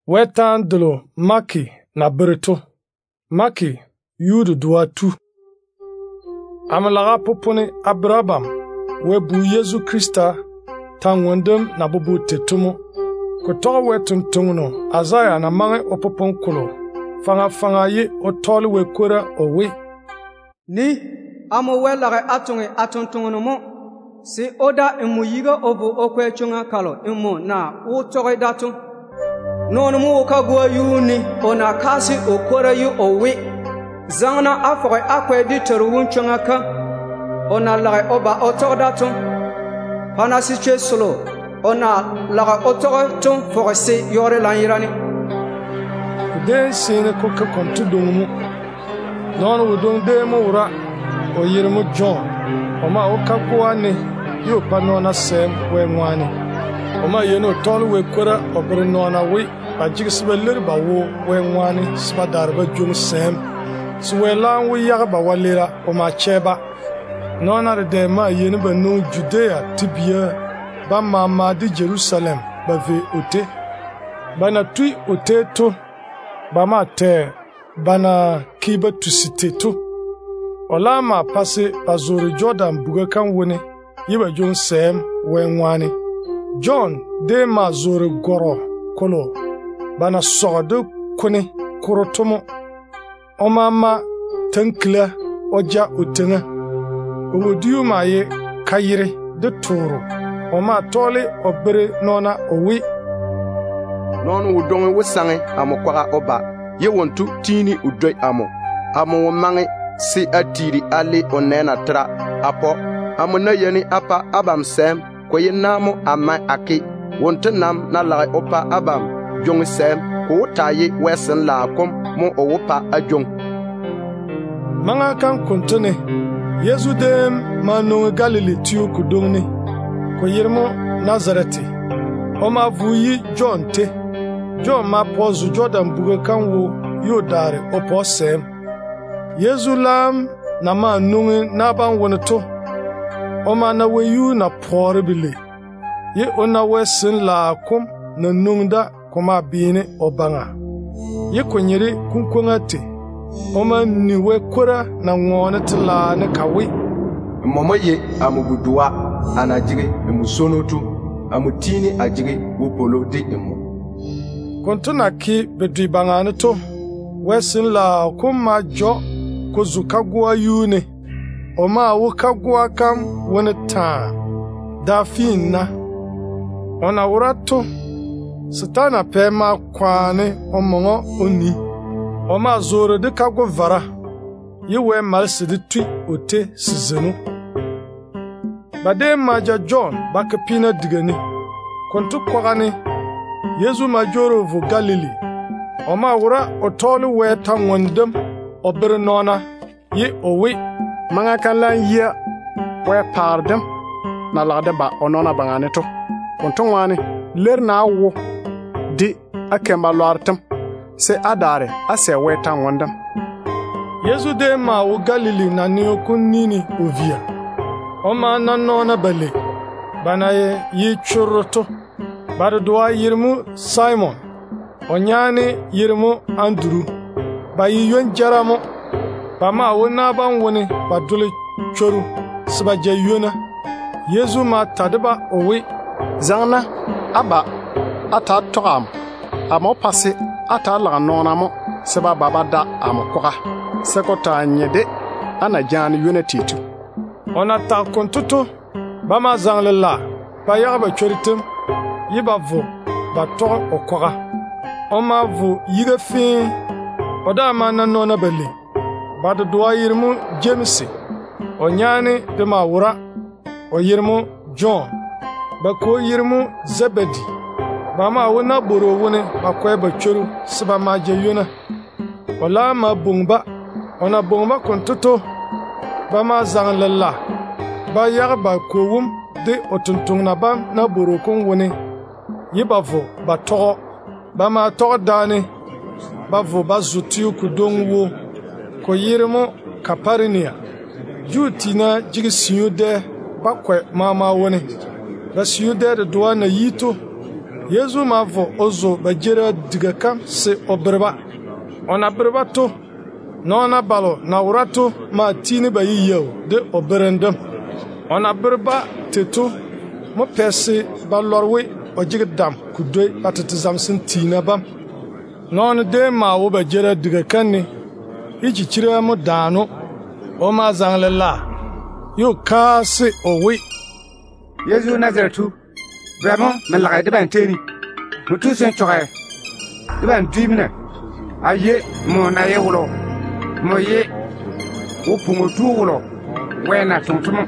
Wetan dolo Maki na Berito. Maki yudu duatu. Amalaga popone Abraham webu Yesu Krista tangwendem na bubu tetumo. Kutoka wetuntunguno Azaya na mange opopon kulo. Fanga ye otoli wekwera owe. Ni amo welare atunge atuntunguno mo. Si oda imu yiga obu okwe chunga kalo imu na utoge datu. Nono mu ukagwa yuni ona kasi okwera yu owe. Zangna afoge akwe di teruun chunga ka. Ona lage oba otoge datu. Panasi che solo. Ona laga otoge tun fogese yore lanirani. Den sene koke kontu dungumu. Nono udung de mo ura o yirmu John. Oma okakwa ne yo panona sem we ngwani. Oma yeno tolu we kwera obere nona we bajigsibe lerba wo we ngwani sba darba jung sem. Suwe lan we yagba walera oma cheba. Nona de ma yeno ba no Judea tibia ba mama di Jerusalem ba ve ote. Bana tui ote to ba ma te bana kiba tusite to. Olama pase bazori Jordan buga kan woni yiba jon sem wenwani. John de ma zori goro kolo bana sogdo kuni kurotomo. Omama tankla oja utenga. Owodiu ma ye kayire de toro. Oma tole obere nona owi. Nonu udonge wusange amokwara oba. Ye wontu tini udoi amo. Amo wamange si atiri ali onena tra apo amuna yeni apa abam sem ko yenamo amma aki wonte nam na la opa abam jong sem ko tayi wesen la kom mo opa ajong manga kan kontone Yesu dem manu Galili tiu kudongni ko yirmo Nazareti o ma vuyi John te John ma pozu Jordan buga kan wo yodare opo sem Yesu lam na ma nungi na ban wani to. Oma na weyu na pore bile. Ye ona wesin la kum na nungda kuma bine obanga. Ye kwenyere kunkunga te. Oma niwe kura na ngone tila ne kawi. Mama ye amubudua anajige emusonotu amutini ajige wopolo de emu. Kontuna ki bedui bangane to. Wesin la kuma jo kozukagwa yune oma wukagwa kam wani taa dafin na ona wurato satana pema kwane omongo oni oma zore de kagwa vara yewe malsi de tui ote sizenu bade maja John bakapina digani kontu kwagani Yesu majoro vu Galili oma wura otolu weta ngondem obere nona ye owe manga kan lan yia we pardem na lagde ba onona bangane to konton wani ler na wo di akemba lortem se adare ase we tan wondam Yesu de ma wo Galili na ni okunini ovia o ma na nona bale bana ye churroto bar doa yirmu Simon onyane yirmu Andrew ba yi yon jaramo ba ma wona ban woni ba dole choru sba je yona Yesu ma tadba owe zangna aba ata togam amo passe ata la nona mo sba baba da amokoka sekota nyede ana jan unity tu ona ta kontuto ba ma zangle la ba ya ba choritem yiba vo ba to okoka o ma vo yiga fin oda ma na nona bali bada doa yirmu James onyane de ma wura o yirmu John bako yirmu Zebedi ba ma wona boro woni bakwa ba choru sba ma je yona ola ma bungba ona bungba kontoto ba ma zanglala ba yar ba kowum de otuntung na ba na boro kon woni yibavo ba to ba ma to dane bavo bazutiu kudongwo ko yirmo Kaparinia jutina jigisiyu de bakwe mama woni basiyu de doa na yito Yesu ma vo ozo ba jera diga kam se obreba. Ona breba to. Nona balo na urato ma tini ba yiyo de oberendam. Ona breba teto mo pese ba lorwe o jigdam kudoi patatizam sin tina bam. Non de ma wo ba jera diga kanni. Ichi chira mo dano o ma zangle la. Yo kasi owi. Yesu Nazareth. Vraiment, mais la de ben teni. Nous tous un chouret. De ben dimne. Aye, mon aye wolo. Moye. Ou pour mon tour wolo. Wena tonton.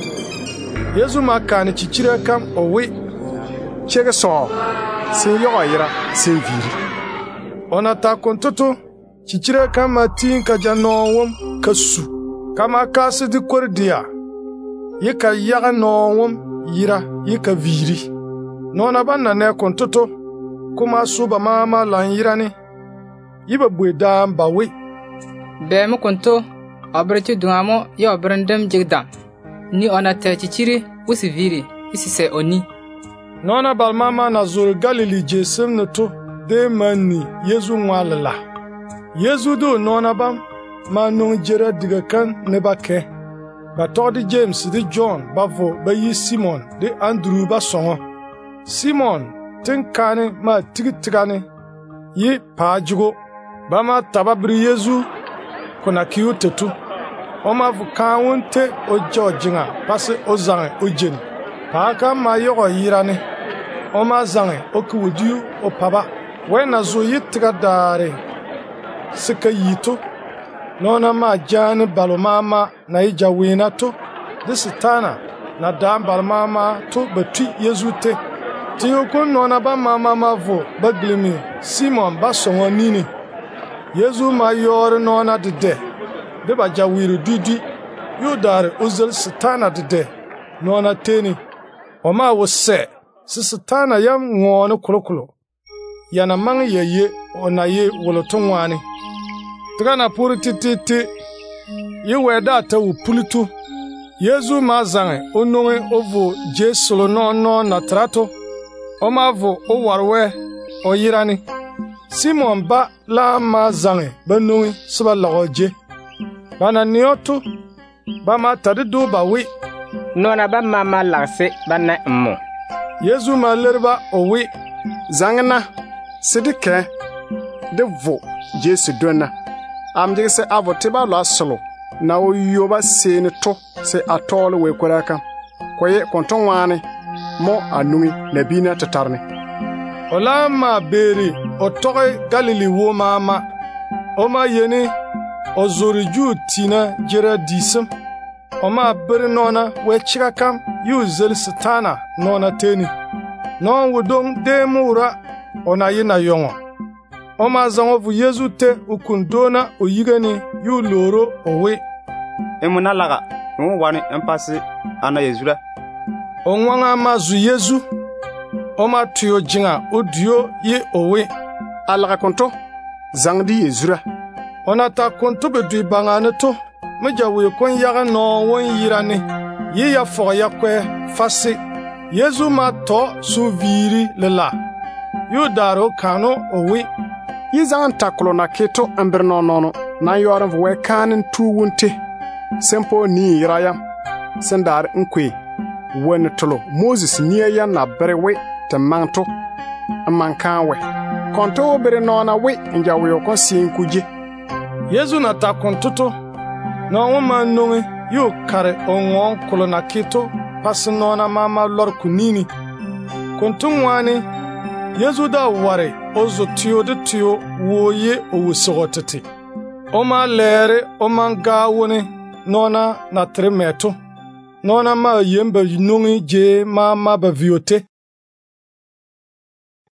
Yesu makani chichira kam owi. Chege so. Se yo ira, se viri. Ona ta kontoto. Chichira kam matin ka janowom kasu. Kama kasi di kordia. Yeka yaga nowom yira yeka viri. Nona banna ne kontoto. Kuma suba mama lan yirani. Yiba bweda mbawi. Bemu konto. Abreti dungamo ya obrendem jigdam. Ni ona te chichiri usi viri. Isi se oni. Nona bal mama na zul Galili jesem neto. De mani Yesu mwalala. Yesu do nona bam. Ma nung jera diga kan ne ba ke. Ba todi James di John bavo ba yi Simon di Andrew ba songo. Simon tin kane ma tigi tigane yi pajugo ba ma tababri Yesu kuna kiyu tetu. O ma vu kawunte o jojinga pasi o zange o jen. Paaka ma yogo yirane. O ma zange o kuwudiyu o paba. Wena zo yi tiga dare. Sika yito. Nona ma jani balomama na ija wina to. Disitana na dan balomama to batui Yesu te. Tiyokun nona ba mama ma vo baglimi Simon ba songo nini. Yesu ma yore nona de. De ba jawiru didi. Yu dare uzel sitana de. Nona teni. Oma wo se. Si sitana yam ngone kulo. Yana mangi ye ona ye wolotongwani. Tigana puri titi. Ye weda ta wu pulitu. Yesu ma zange ononge ovo jesolo no na trato. Oma vo o warwe o yirani. Simon ba la ma zange ba nonge suba lagoje. Bana niotu. Ba ma tadidu ba wi. Nona ba mama lagse bana mmo. Yesu ma lerba o wi. Zangna sidike de vo Jesu dona. Amjige se avote ba lo asolo. Na o yoba seni to se atole we koraka. Koye konton wane mo anungi na bina tatarne. Ola ma beri o toge Galili wo mama. Oma yeni o zoriju tina jera disem. Oma beri nona we chika kam yu zel satana nona teni. Non wudong demura ona yina yongo. Oma zango vu Yesu te ukundona oyigani yu loro owe. Emuna laga. Wani empasi ana Yezura. Onwanga mazu Yesu. Oma tuyo jinga udio ye owe. Alaga konto zangdi Yezura. Ona ta konto bedui bangane to. Meja we kon yaga no won yirane. Ye ya fo ya kwe fasi. Yesu ma to su viri lela. Yu daro kano owe. Yizan taklo na keto amberno nono. Na yoran we kanin tuwunte. Sempo ni yirayam. Sendar nkwe. Wen tolo Moses niya ya na berewe te manto. Amankanwe. Konto bere nona we njawe yokon sinkuje. Yesu na ta kontoto. Na woma nonge yu kare ongon kolo na keto. Pasi nona mama lor kunini. Kontungwani. Yesu da ware ozo tiyo de tiyo woye owusogotete. Oma lere oma ngawone nona na tremeto. Nona ma yembe nungi je ma ba viote.